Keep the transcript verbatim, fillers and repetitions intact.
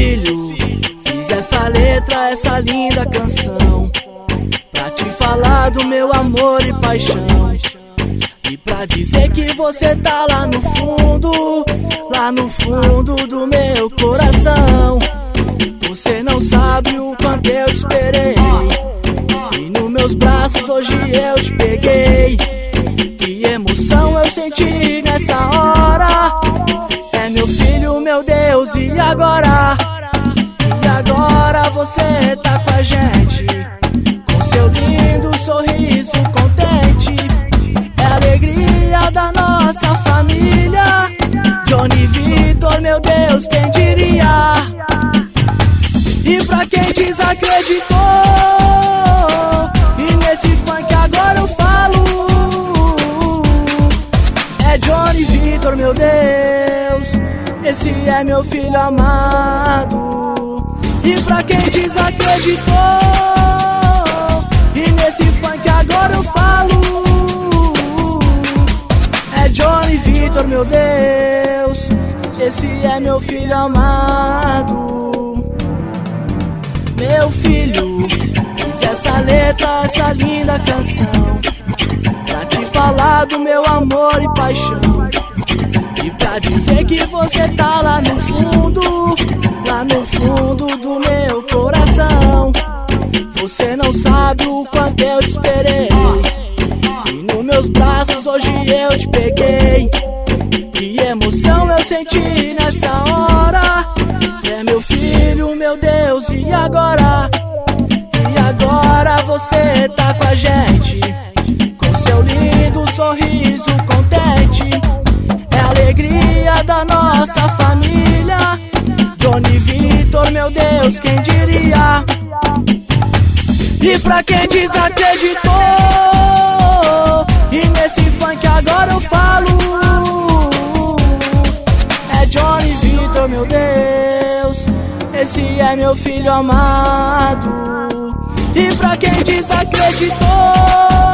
filho, fiz essa letra, essa linda canção pra te falar do meu amor e paixão, e pra dizer que você tá lá no fundo, lá no fundo do meu coração. Você não sabe o quanto eu te esperei, e nos meus braços hoje eu te peguei. Que emoção eu senti nessa hora. É meu filho, meu Deus, e agora? E agora você tá com a gente, com seu lindo sorriso contente. É a alegria da nossa família. Johnny Vitor, meu Deus, quem diria? E pra quem desacreditou, e nesse funk agora eu falo, é Johnny Vitor, meu Deus, esse é meu filho amado. E pra quem desacreditou, e nesse funk agora eu falo, é Johnny Vitor, meu Deus, esse é meu filho amado. Meu filho, fiz essa letra, essa linda canção pra te falar do meu amor e paixão, e pra dizer que você tá lá no fundo, lá no fundo do meu coração. Você não sabe o quanto eu te esperei, e nos meus braços hoje eu te peguei. Que emoção eu senti nessa hora. É meu filho, meu Deus, e agora? E agora você tá com a gente, com seu lindo sorriso contente. É a alegria da nossa família. Johnny Vitor, meu Deus, quem diria? E pra quem desacreditou, e nesse funk agora eu falo, é Johnny Vitor, meu Deus, esse é meu filho amado. E pra quem desacreditou,